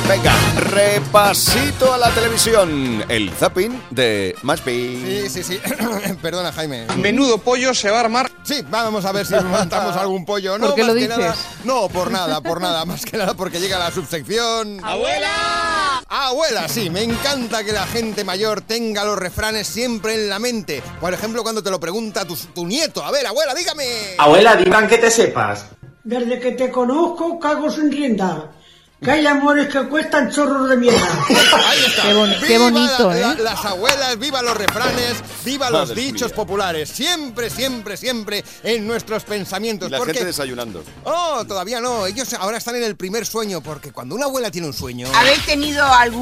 Venga, repasito a la televisión. El zapping de Maspi. Sí. Perdona, Jaime. Menudo pollo se va a armar. Sí, vamos a ver si montamos algún pollo, ¿no? ¿Por qué más lo que dices? nada, no, por nada, más que nada porque llega la subsección. ¡Abuela! Abuela, sí, me encanta que la gente mayor tenga los refranes siempre en la mente. Por ejemplo, cuando te lo pregunta tu nieto. A ver, abuela, dígame. Abuela, digan que te sepas. Desde que te conozco, cago sin rienda. Que hay amores que cuestan chorros de mierda. Ahí está. Qué bonito, ¿eh? Las abuelas, viva los refranes, viva los Madre dichos mía. populares. Siempre en nuestros pensamientos. Y la porque... gente desayunando. Oh, todavía no. Ellos ahora están en el primer sueño, porque cuando una abuela tiene un sueño... ¿Habéis tenido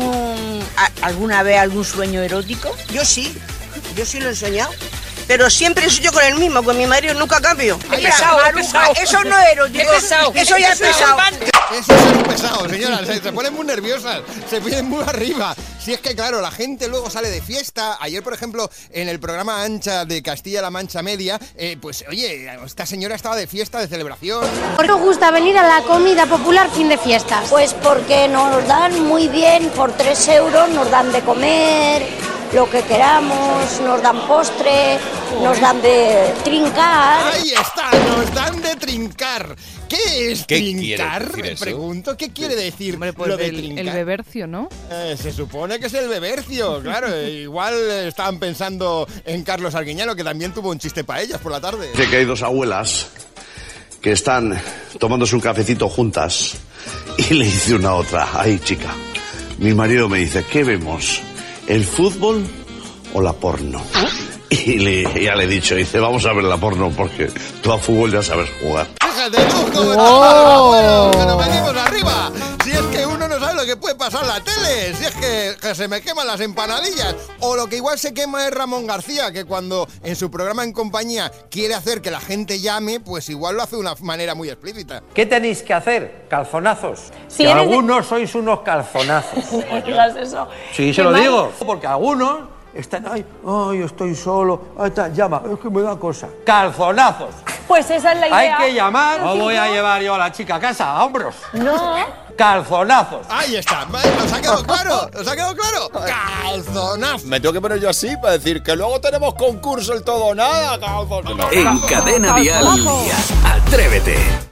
alguna vez algún sueño erótico? Yo sí lo he soñado. Pero siempre soy yo con el mismo, con mi marido nunca cambio. Es pesado, Maruja, eso no es erótico. Es pesado. Eso ya es pesado. Eso es pesado, señora. Se ponen muy nerviosas, se vienen muy arriba. Si es que, claro, la gente luego sale de fiesta. Ayer, por ejemplo, en el programa Ancha de Castilla-La Mancha Media, pues, oye, esta señora estaba de fiesta, de celebración. ¿Por qué os gusta venir a la comida popular fin de fiestas? Pues porque nos dan muy bien, por 3 euros nos dan de comer, lo que queramos, nos dan postre, nos dan de trincar. Ahí está, nos dan de trincar. ¿Qué es ¿Qué trincar? quiere decir Me eso? pregunto, ¿qué quiere decir Hombre, pues lo de el trincar? bebercio, ¿no? Se supone que es el bebercio, claro. Igual estaban pensando en Carlos Arguiñano, que también tuvo un chiste para ellas por la tarde. Dice que hay dos abuelas que están tomándose un cafecito juntas y le dice una a otra: ay, chica, mi marido me dice, ¿qué vemos? ¿El fútbol o la porno? Y ya le he dicho, dice, vamos a ver la porno porque tú a fútbol ya sabes jugar. Fíjate tú cómo estamos, bueno, que nos venimos arriba. Si es que uno no sabe lo que puede pasar en la tele. Si es que se me queman las empanadillas. O lo que igual se quema es Ramón García, que cuando en su programa En Compañía quiere hacer que la gente llame, pues igual lo hace de una manera muy explícita. ¿Qué tenéis que hacer? Calzonazos. Si que eres algunos sois unos calzonazos. No digas eso. Sí, se lo digo. Porque algunos están, ay, estoy solo, ay, llama, es que me da cosa. Calzonazos. Pues esa es la idea. Hay que llamar. No voy a llevar yo a la chica a casa, a hombros. No. Calzonazos. Ahí está, ¿nos ha quedado claro? ¿Nos ha quedado claro? Calzonazo. Me tengo que poner yo así para decir que luego tenemos concurso el todo o nada. En Cadena Dial, Atrévete.